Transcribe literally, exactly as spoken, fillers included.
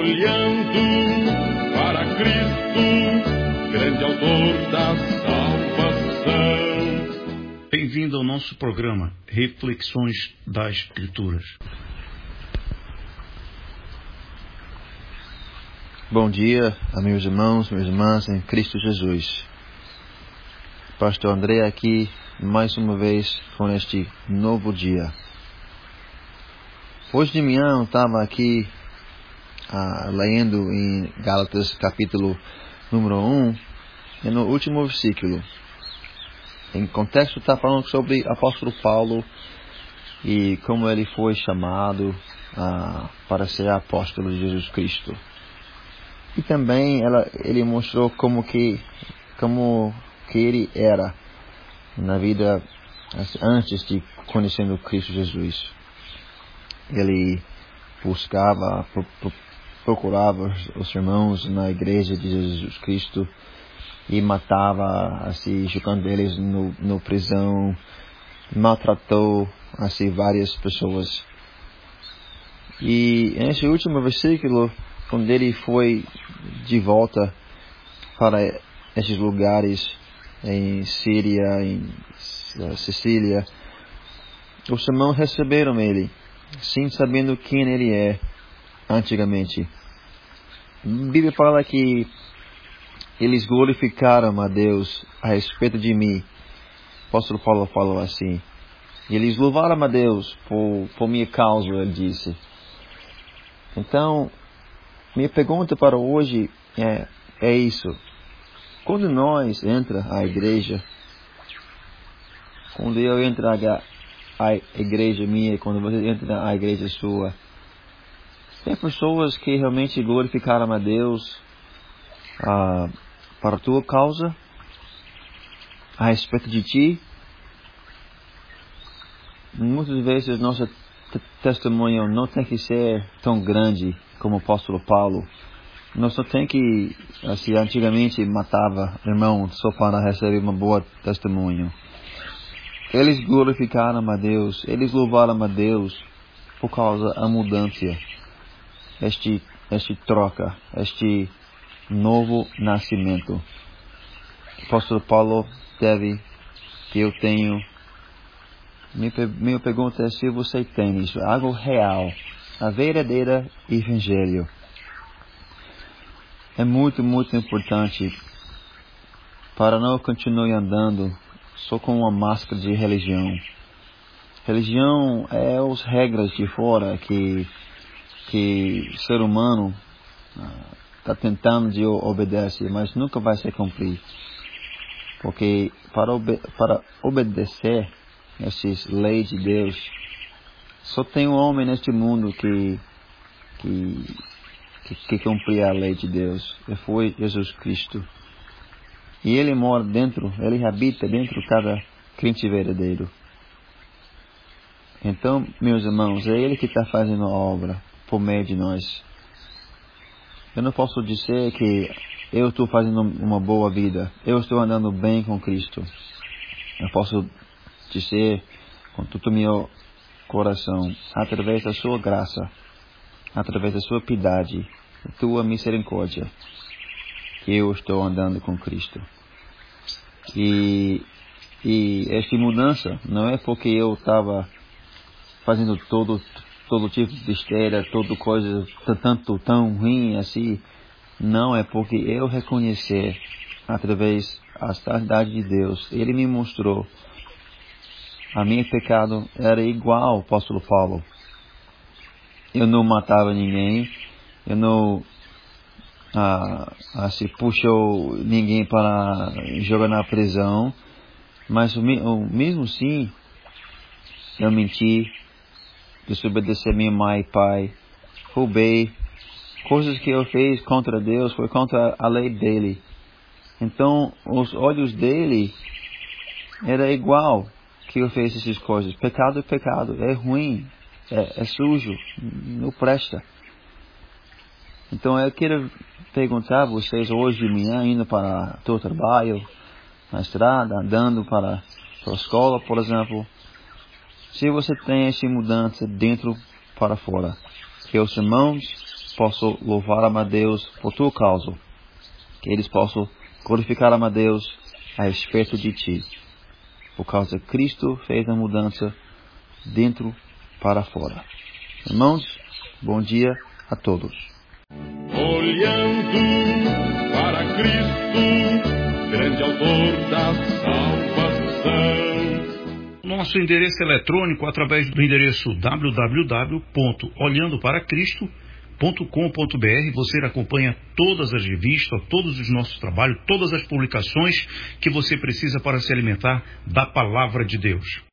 olhando para Cristo, grande autor da salvação. Bem-vindo ao nosso programa Reflexões das Escrituras. Bom dia, meus irmãos, minhas irmãs em Cristo Jesus. Pastor André aqui, mais uma vez, com este novo dia. Hoje de manhã eu estava aqui ah, lendo em Gálatas capítulo número um, e no último versículo. Em contexto está falando sobre o apóstolo Paulo e como ele foi chamado ah, para ser apóstolo de Jesus Cristo. E também ela, ele mostrou como que, como que ele era na vida antes de conhecendo Cristo Jesus. Ele buscava, procurava os irmãos na igreja de Jesus Cristo e matava, assim, jogando eles no, no prisão, maltratou, assim, várias pessoas. E nesse último versículo, quando ele foi de volta para esses lugares em Síria, em Sicília, os irmãos receberam ele, sem sabendo quem ele é antigamente. A Bíblia fala que eles glorificaram a Deus a respeito de mim. O apóstolo Paulo falou assim. Eles louvaram a Deus por, por minha causa, ele disse. Então, minha pergunta para hoje é, é isso. Quando nós entramos à igreja, quando eu entro à igreja minha, quando você entra à igreja sua, tem pessoas que realmente glorificaram a Deus ah, para a tua causa, a respeito de ti? Muitas vezes nosso testemunho não tem que ser tão grande como o apóstolo Paulo. Nós não tem que, assim, antigamente matava irmão só para receber uma boa testemunho. Eles glorificaram a Deus, eles louvaram a Deus por causa da mudança, este, este troca, este novo nascimento. O apóstolo Paulo teve, que eu tenho. Minha, minha pergunta é se você tem isso, algo real, a verdadeira evangelho. É muito, muito importante para não continuar andando só com uma máscara de religião. Religião é as regras de fora que que o ser humano está ah, tentando de obedecer, mas nunca vai se cumprir. Porque para, obe para obedecer essas leis de Deus, só tem um homem neste mundo que que que, que cumpria a lei de Deus, e foi Jesus Cristo. E Ele mora dentro, Ele habita dentro de cada crente verdadeiro. Então, meus irmãos, é Ele que está fazendo a obra por meio de nós. Eu não posso dizer que eu estou fazendo uma boa vida, eu estou andando bem com Cristo. Eu posso dizer com todo o meu coração, através da sua graça, através da sua piedade, da tua misericórdia, que eu estou andando com Cristo. E, e esta mudança não é porque eu estava fazendo todo todo tipo de besteira, toda coisa tanto tão ruim assim. Não, é porque eu reconhecer através da santidade de Deus, Ele me mostrou a meu pecado era igual ao apóstolo Paulo. Eu não matava ninguém, eu não ah, assim, puxou ninguém para jogar na prisão, mas mesmo assim eu menti, desobedeci minha mãe e pai, roubei, coisas que eu fiz contra Deus foi contra a lei dele. Então os olhos dele era igual que eu fiz essas coisas. Pecado é pecado, é ruim, é, é sujo, não presta. Então eu quero perguntar a vocês hoje de manhã, indo para o trabalho, na estrada, andando para, para a escola, por exemplo, se você tem essa mudança dentro para fora, que os irmãos possam louvar a Deus por tua causa, que eles possam glorificar a Deus a respeito de ti, por causa que Cristo fez a mudança dentro para fora. Irmãos, bom dia a todos. Olhando para Cristo, grande autor da salvação. Nosso endereço eletrônico através do endereço w w w ponto olhando para cristo ponto com ponto b r. Você acompanha todas as revistas, todos os nossos trabalhos, todas as publicações que você precisa para se alimentar da palavra de Deus.